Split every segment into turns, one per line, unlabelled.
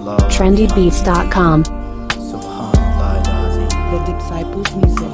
trendybeats.com.
The Disciples Music.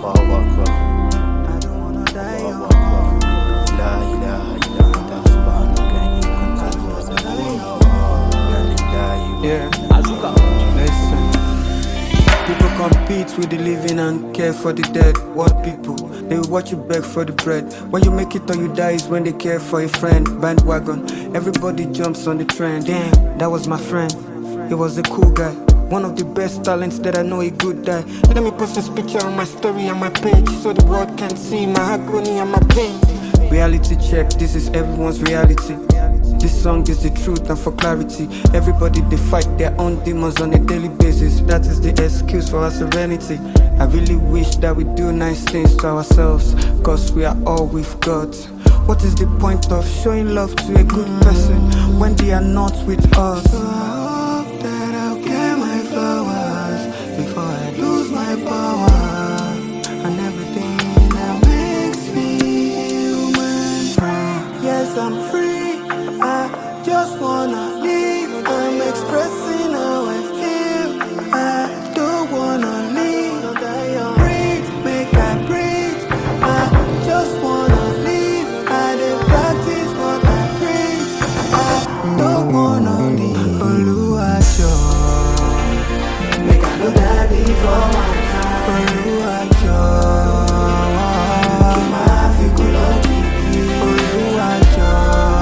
Yeah, listen. People compete with the living and care for the dead. What people? They will watch you beg for the bread. When you make it or you die is when they care for a friend. Bandwagon, everybody jumps on the trend. Damn, that was my friend. He was a cool guy. One of the best talents that I know, a good guy. Let me post his picture on my story and my page, so the world can see my agony and my pain. Reality check, this is everyone's reality. This song is the truth and for clarity. Everybody they fight their own demons on a daily basis. That is the excuse for our serenity. I really wish that we do nice things to ourselves, cause we are all we've got. What is the point of showing love to a good person when they are not with us? So I hope that I'll get my flowers before I lose my power and everything that makes me human. Yes, I'm free. I just wanna live. I'm expressing how I feel. I don't wanna leave. Breathe, make I breathe. I just wanna live. I did practice what I preach. I don't wanna leave. Oluwajo, make I know that before my time. Oluwajo, keep my figure lucky. Oluwajo.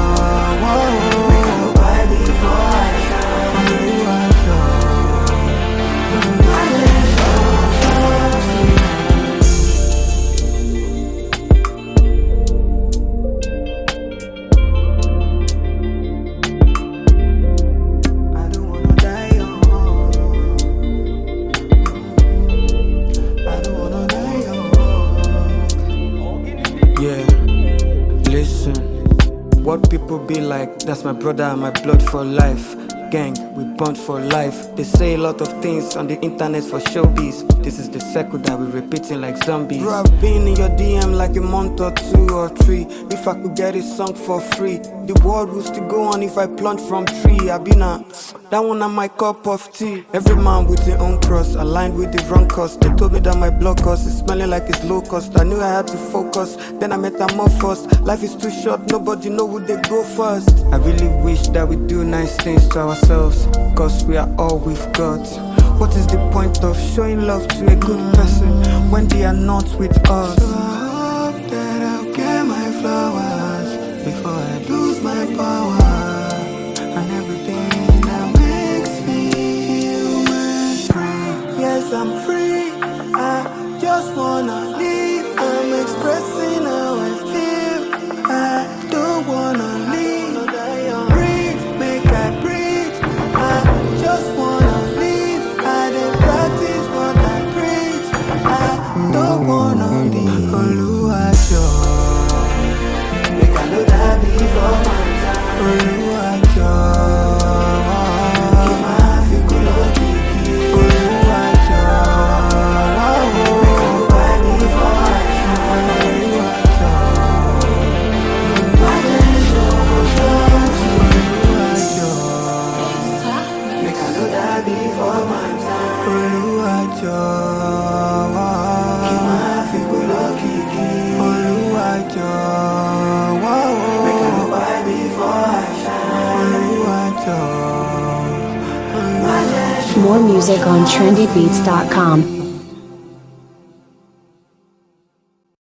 What people be like, that's my brother and my blood for life. Gang, we bond for life. They say a lot of things on the internet for showbiz. This is the circle that we're repeating like zombies. Bro, I've been in your DM like a month or 2 or 3. If I could get a song for free, the world would still go on if I plant from tree. I been that one on my cup of tea. Every man with their own cross, aligned with the wrong cause. They told me that my blood cost is smelling like it's low cost. I knew I had to focus, then I metamorphosed. Life is too short, nobody know who they go first. I really wish that we do nice things to ourselves, cause we are all we've got. What is the point of showing love to a good person when they are not with us? So I hope that I'll get my flowers before I lose my power and everything that makes me human. Yes, I'm free. I just wanna live. I'm expressing how I feel. I don't wanna leave. Breathe, make I breathe. I just wanna live. I didn't practice what I preach. I don't wanna leave. Oluwajo, make I know that before my time. Oluwajo, keep my figure lucky. Oluwajo, make I know that before I shine. Oluwajo, make I know that before my time. Oluwajo, keep my figure lucky. Oluwajo, make I know that before I shine. Oluwajo.
More music on trendybeats.com.